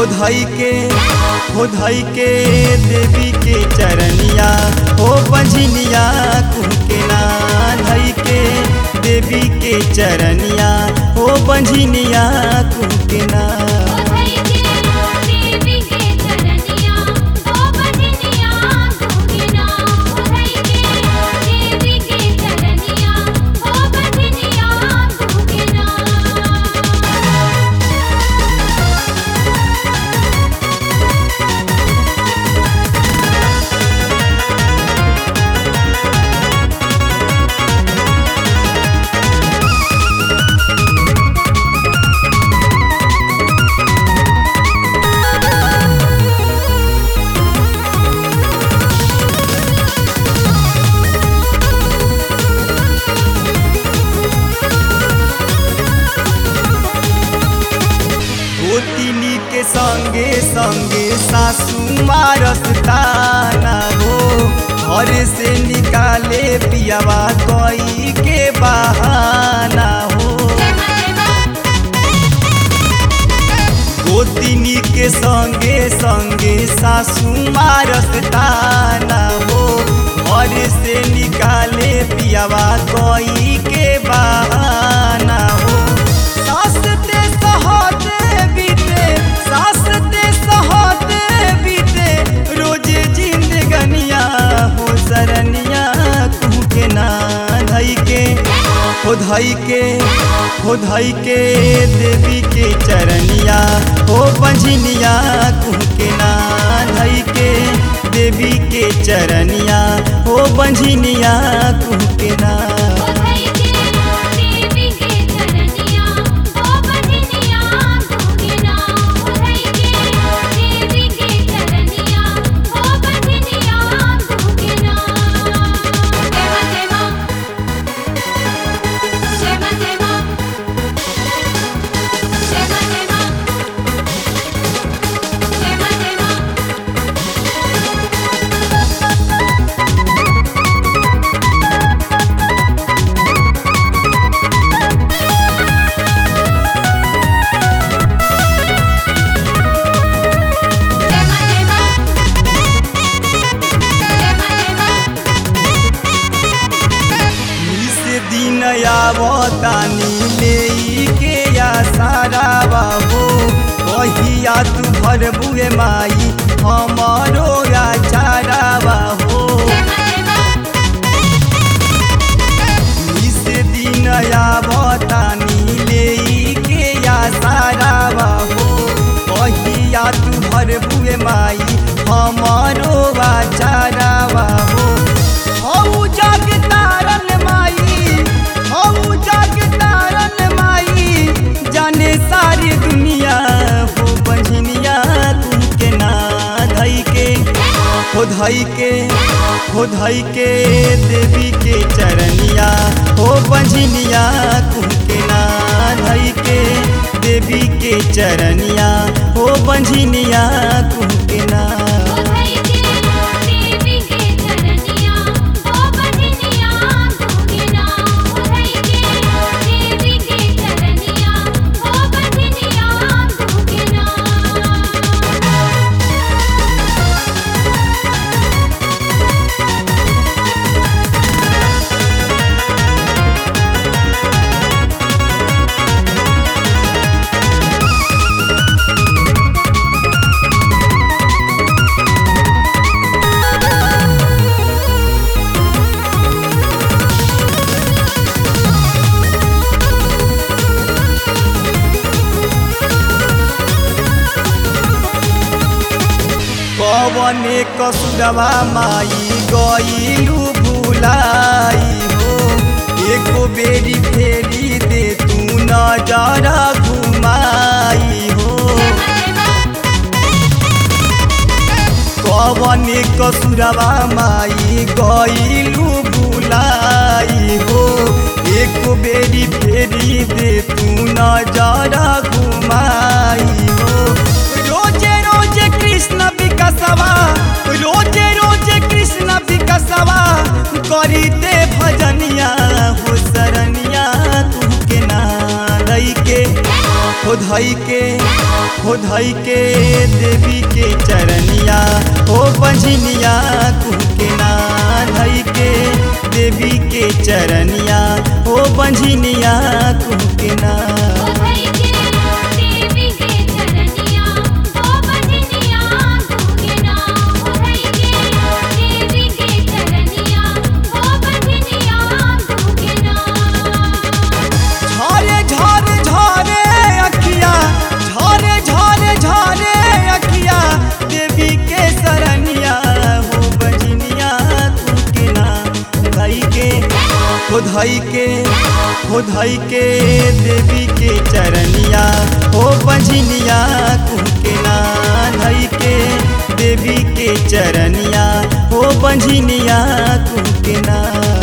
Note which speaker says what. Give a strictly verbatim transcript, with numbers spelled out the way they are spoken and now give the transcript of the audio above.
Speaker 1: हो धई के हो धई के देवी के चरनिया हो बंझनिया कुहके ना धई के देवी के चरनिया हो बंझनिया कुहके ना। गोतिनी के संगे संगे सासू मारस ताना हो घर से निकाले पियावा कोई के बहाना हो। गोतिनी के संगे संगे सासू मारस ताना हो घर से निकाले पियावा कोई के बहाना हो। सासते सहते बीते सासते सहते बीते रोजे जिंदगनिया हो सरनिया कुहके ना धई के हो धई के हो धई के देवी के चरनिया हो बंझनिया कुहके ना धई के देवी के चरनिया हो बंझनिया कुहके ना। आवतानी ले के या सारा बाबू कहिया तू भर बुए माई हमारो या चारा बाबू। इस दिन आवतानी ले के या सारा बाबू कहिया तू भर बुए माई हमारो या चारा बाबू। हऊ जग तारन माई हऊ जग तारन माई जाने सारी दुनिया हो बंझनिया तुमके ना धई के हो धई के हो धई के देवी के चरनिया हो बंझनिया तुमके ना धई के देवी के चरनिया हो बंझनिया तुमके ना। कवने कसुरवा माई गईलू भुलाई हो एको बेरी फेरी दे तू नजर घुमाई हो। कवने कसुरवा माई गईलू भुलाई हो एको बेरी फेरी दे तू नजर घुमाई हो। रोजे रोजे कृष्ण विकसवा रोजे रोजे कृष्ण विकसवा करी दे भजनिया हो सरनिया तुमके ना लई के हो हो धई के हो धई के देवी के चरनिया हो बंझनिया कुहके ना धई के देवी के चरनिया हो बंझनिया कुहके ना हो धई के हो धई के देवी के चरनिया हो बंझनिया कुहके ना धई के देवी के चरनिया हो बंझनिया कुहके ना।